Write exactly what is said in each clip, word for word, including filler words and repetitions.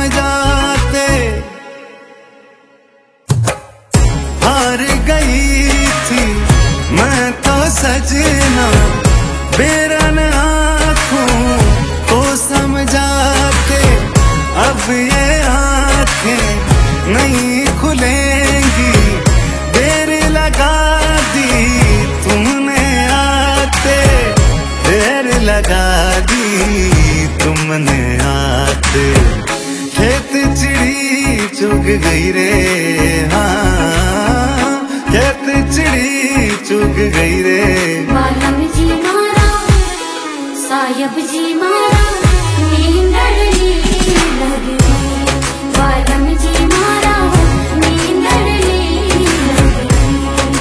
समझाते। हार गई थी मैं तो सजना, बेरन आँखों को समझाते। अब ये आँखें नहीं खुलेंगी, देर लगा दी तुमने आते, देर लगा दी तुमने आते। खेत चिड़ी चुग गई रे, हाँ खेत चिड़ी चुग गई रे। बालम जी मारा, सायब जी मारा, नींदड़नी लग गई। बालम जी मारा, नींदड़नी लग गई।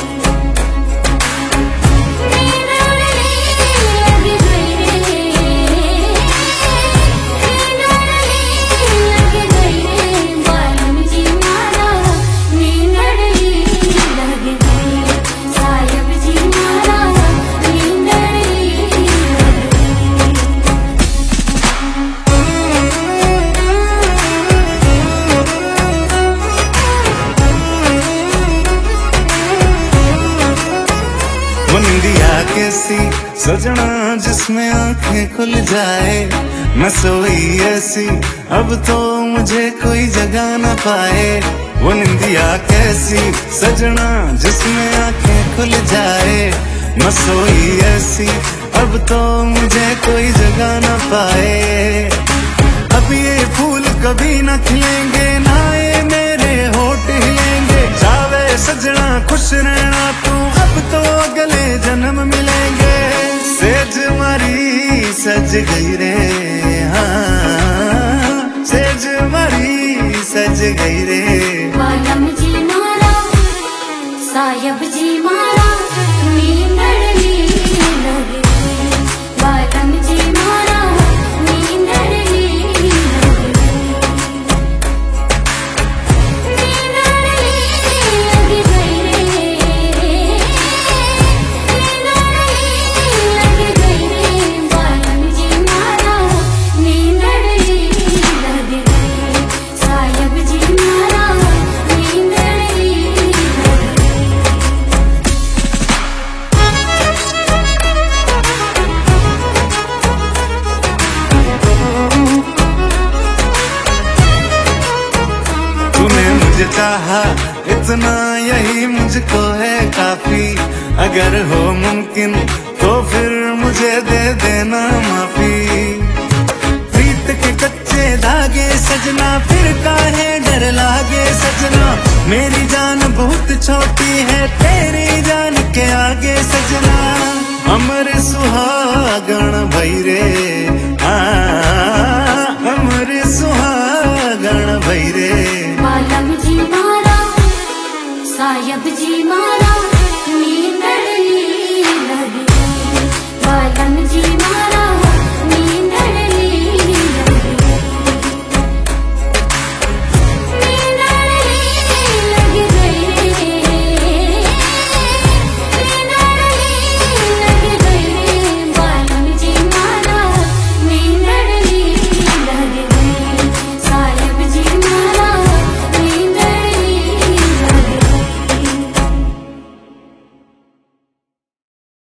नींदड़नी लग गई रे, नींदड़नी लग गई रे। बालम जी मारा, नींदड़नी लग गई। सायब जी मारा, नींदड़नी लग गई। वो निंदिया कैसी सजना जिसमें आंखें खुल जाए, मैं सोई ऐसी अब तो मुझे कोई जगा न पाए। वो निंदिया कैसी सजना जिसमें आंखें खुल जाए, मैं सोई ऐसी अब तो मुझे कोई जगा न पाए। अब ये फूल कभी न खिलेंगे, ना ये मेरे होठ हिलेंगे। जावे सजना खुश रहना तू, अब तो अगले जन्म मिलेंगे। सेज मारी सज गई रे, हाँ सेज मारी सज गई रे। बालम जी मारा, सायब जी मारा, नींदड़नी लग गई। बालम जी मारा, नींदड़नी लग गई। नींदड़नी लग गई रे, नींदड़नी लग गई रे। बालम जी मारा, नींदड़नी लग गई। सायब जी मारा, नींदड़नी लग गई। तूने मुझे चाहा इतना, यही मुझको है काफी। अगर हो मुमकिन तो फिर मुझे दे देना माफी। प्रीत के कच्चे धागे सजना, फिर काहे डर लागे सजना। मेरी जान बहुत छोटी है तेरी जान के आगे सजना। अमर सुहागण भई रे।